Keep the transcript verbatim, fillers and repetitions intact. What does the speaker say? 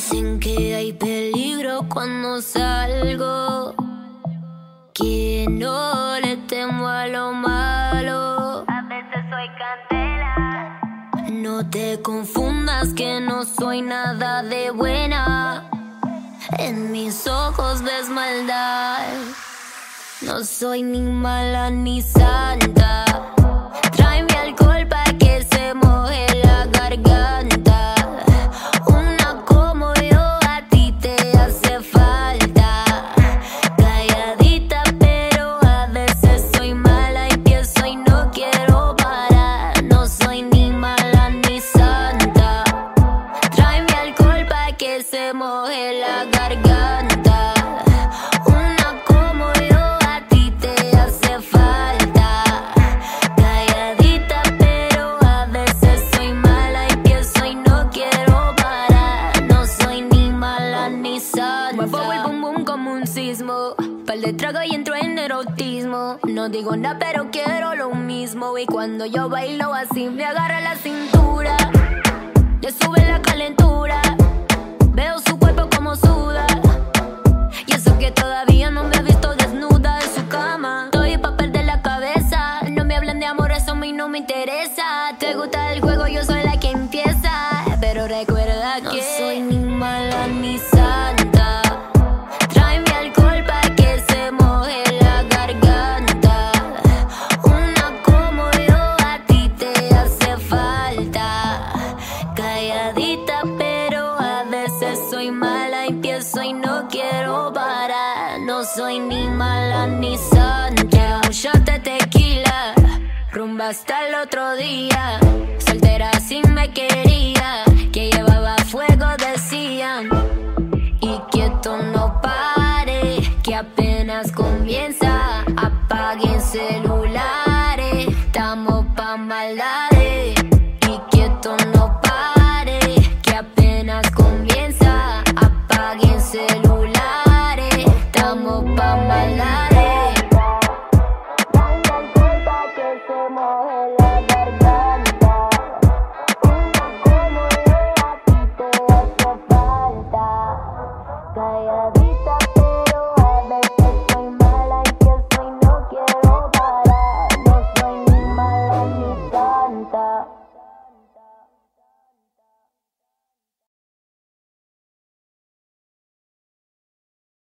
Dicen que hay peligro cuando salgo, que no le temo a lo malo. A veces soy candela. No te confundas que no soy nada de buena. En mis ojos ves maldad. No soy ni mala ni santa. Tráeme alcohol pa' que se moje la garganta. Una como yo a ti te hace falta. Calladita pero a veces soy mala. Empiezo y no quiero parar. No soy ni mala ni santa. Tráeme alcohol pa' que se moje la garganta. Una como yo a ti te hace falta. Calladita pero a veces soy mala. Empiezo y no quiero parar. No soy ni mala ni santa. Muevo el bum bum como un sismo. Par de trago y entro en erotismo. No digo nada pero quiero lo mismo. Y cuando yo bailo así me agarra la cintura. Le sube la calentura. Veo su cuerpo como suda. Y eso que todavía no me ha visto desnuda en su cama. Estoy pa' perder la cabeza. No me hablan de amor, eso a mí no me interesa. Te gusta el juego, yo soy la que empieza. Pero recuerda no que no soy ni mala ni santa. Tráeme alcohol pa' que se moje la garganta. Una como yo a ti te hace falta. Calladita pero a veces soy mala. Empiezo y no quiero parar. No soy ni mala ni santa. Un shot de tequila, rumba hasta el otro día. Soltera así me quería, que llevaba fuego decían. Y que esto no pare, que apenas comienza. Apaguen celulares, estamos pa' maldades. Y que esto no pare, que apenas comienza. Apaguen celulares, estamos pa' maldades.